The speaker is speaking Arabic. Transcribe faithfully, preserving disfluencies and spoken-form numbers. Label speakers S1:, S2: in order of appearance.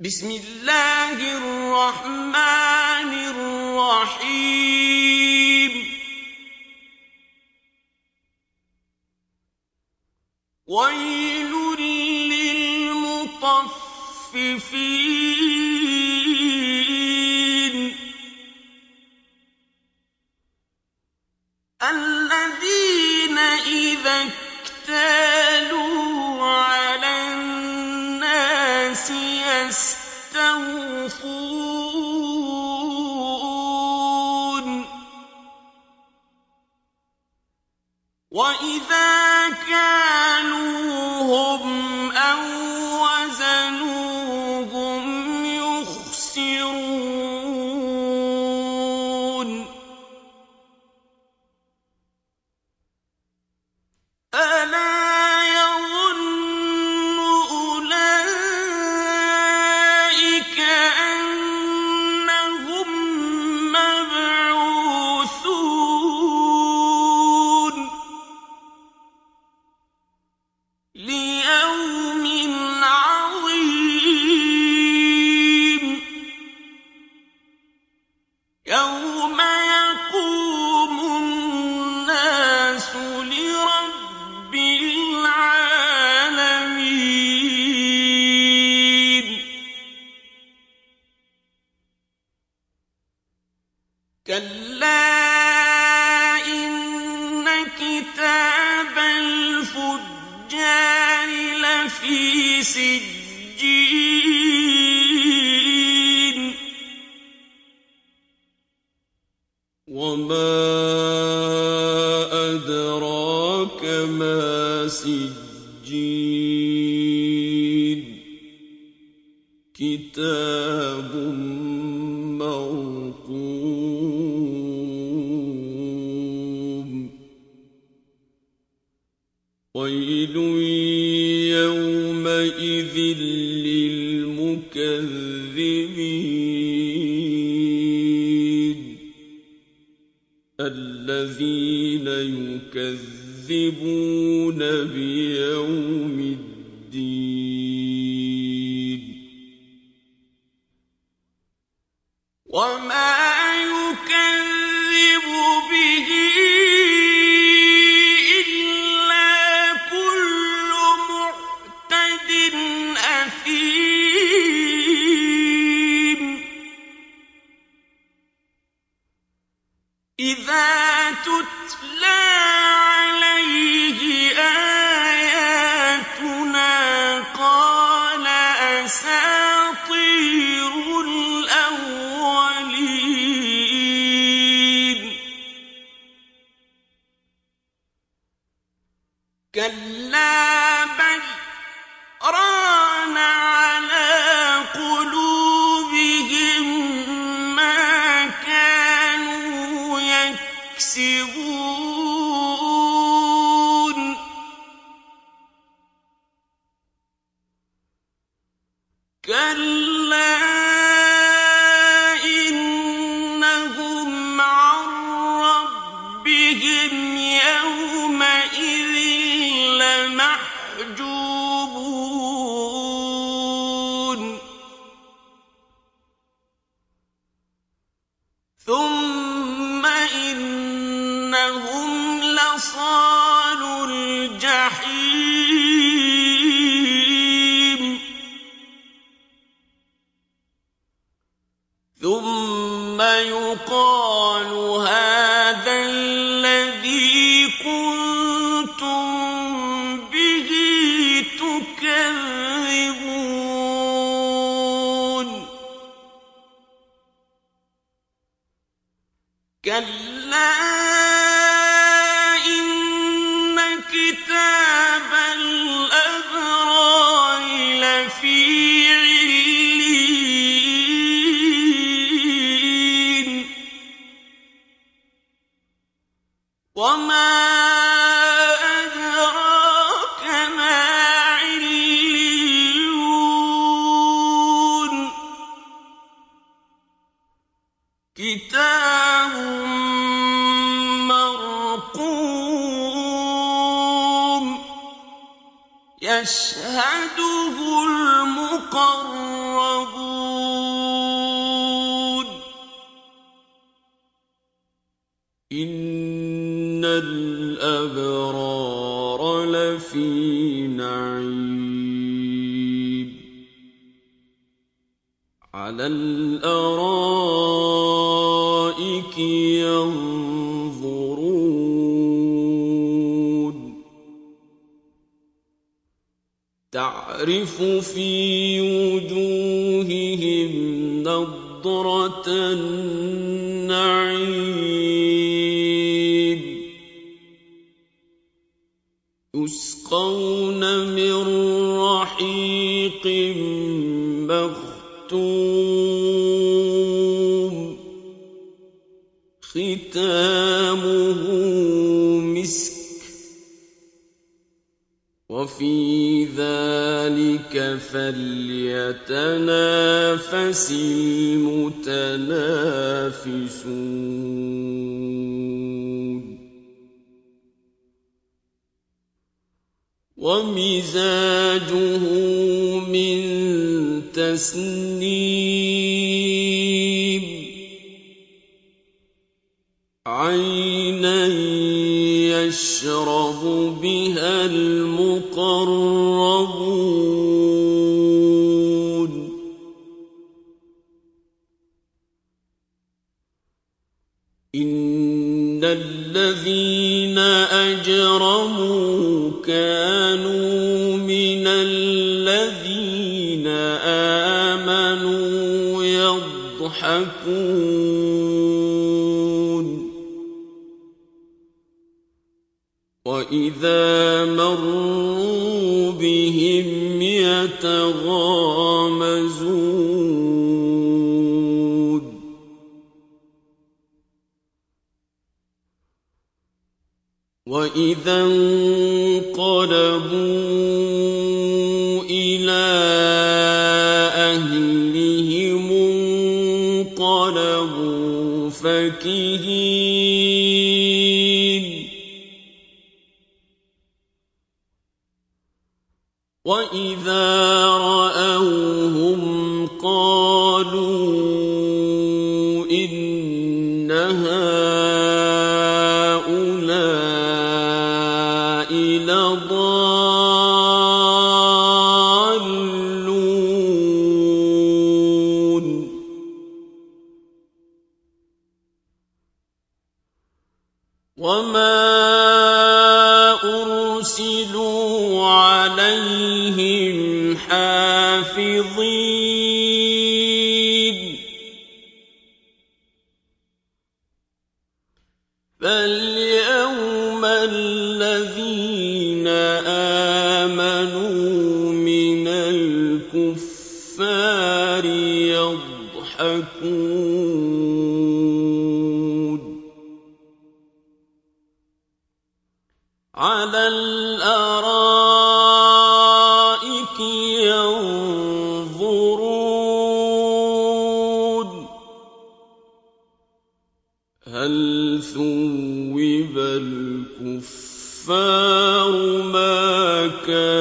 S1: بسم الله الرحمن الرحيم ويل للمطففين الذين إذا اكتالوا على الناس يستوفون وإذا كالوهم أو وزنوهم يخسرون ألا يظن أولئك أنهم مبعوثون ليوم عظيم يوم يقوم الناس لرب العالمين كلا إن كتاب الفجار لفي سجين وما أدراك ما سجين كتاب مرقوم ويل يومئذ للمكذبين الذين يكذبون بيوم الدين وما يكذب به إلا كل معتد أثيم إذا تتلى عليه آياتنا قال أساطير الأولين كلا بل ران على قلوبهم ما كانوا يكسبون كلا إنهم عن ربهم يومئذ لمحجوبون ثم إنهم لصالو الجحيم ثم يقال هذا الذي كنتم به تكذبون كلا إن كتاب الأبرار لفي عليين وما أدراك ما عليون كتاب مرقوم يشهده المقربون إِنَّ الْأَبْرَارَ لَفِي نَعِيمٍ عَلَى الْأَرَائِكِ يَنظُرُونَ تَعْرِفُ فِي وُجُوهِهِمْ نَضْرَةَ النَّعِيمِ يُسْقَوْنَ مِن رَّحِيقٍ مَّخْتُومٍ خِتَامُهُ مِسْكٌ وَفِي ذَلِكَ فَلْيَتَنَافَسِ الْمُتَنَافِسُونَ وَمِزَاجُهُ مِن تَسْنِيمٍ عَيْنًا يَشْرَبُ بِهَا الْمُقَرَّبُونَ إِنَّ الَّذِينَ أَجْرَمُوا كَانُوا مِنَ الَّذِينَ آمَنُوا يَضْحَكُونَ وَإِذَا مَرُّوا بِهِمْ يَتَغَامَزُونَ وَإِذَا انقَلَبُوا إِلَىٰ أَهْلِهِمُ انقَلَبُوا فَكِهِينَ وَإِذَا رَأَوْهُمْ قَالُوا إِنَّ هَٰؤُلَاءِ لَضَالُّونَ وَمَا أُرْسِلُوا عَلَيْهِمْ حَافِظِينَ فَالْيَوْمَ الَّذِينَ آمَنُوا مِنَ الْكُفَّارِ يَضْحَكُونَ عَلَى الْأَرَائِكِ يَنظُرُونَ هَلْ ثُوِّبَ الْكُفَّارُ مَا كَانُوا